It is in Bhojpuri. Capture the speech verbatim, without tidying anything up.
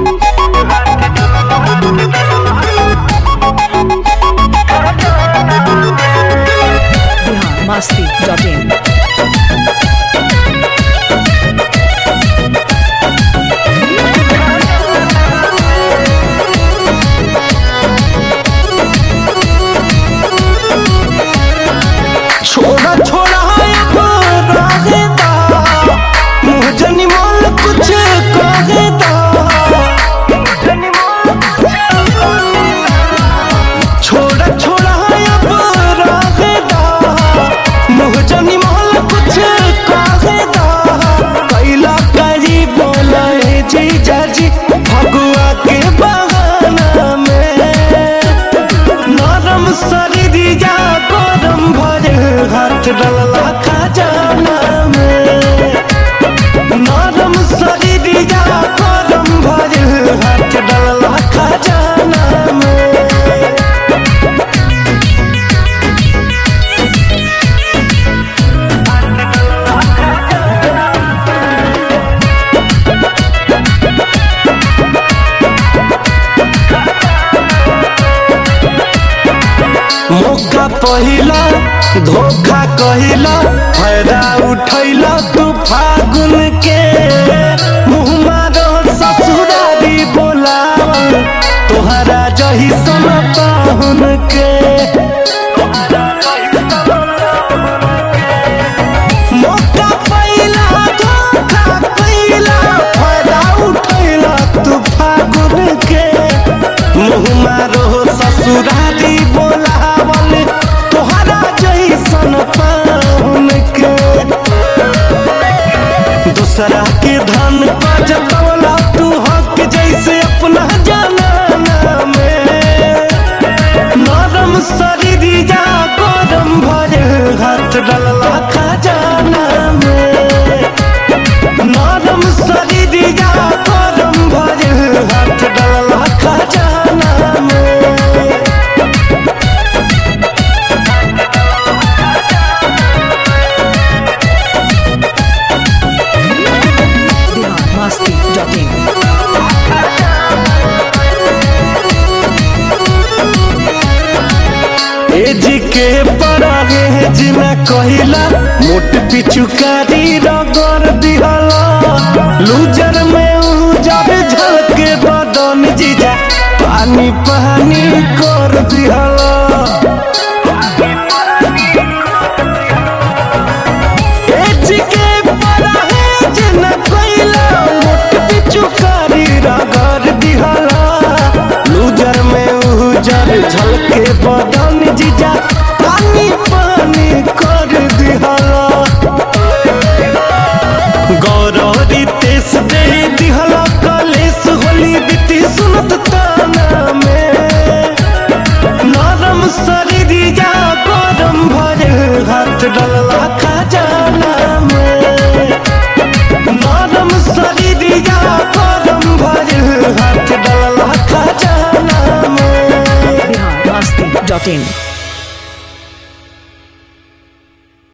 masti dot in. छोड़ा छोड़ा मुझनी मोल कुछ कहे छोड़ा छोड़ा मुझनी मोल कुछ कहे कैला करी बोला जी जाजी भगुआ के बहाना में नरम शरीर जा गरम भरे हाथ डलला खजाना में नरम शरीर जा गरम भरे हाथ डलला खजाना में मौका पहिला धोखा कहिला फायदा उठैला तू फागुन के मुँह मारो ससुरारी बोलावल तोहरा जही समताहुन के मौका पहिला धोखा कहिला फायदा उठैला तू फागुन के मुँह मारो ससुरारी बोला तोहरा जैसन पाहुन के दूसरा के धन पा जतवला तू हक जैसे अपना जाना में नरम शरीर जा गरम भरे हाथ डलला खजाना में नरम शरीर जा गरम भरे हाथ डलला खजाना में masti dot in. एज के परागे जिना कहिला मोट पिचुकारी रगड़ दिहला लूजर में उजर झलके बदन जीजा पानी पानी कर दिहला एज के परागे जिना कहिला मोट पिचुकारी रगड़ दिहला लूजर में उजर झलके बदन जीजा पानी पानी कर दिहला गौरवरी तेस दे दिहला कलेस होली बीती सुनत ताना में नरम शरीर जा गरम भरे हाथ डलला खजाना में नरम शरीर जा गरम भरे हाथ डलला खजाना में masti dot in.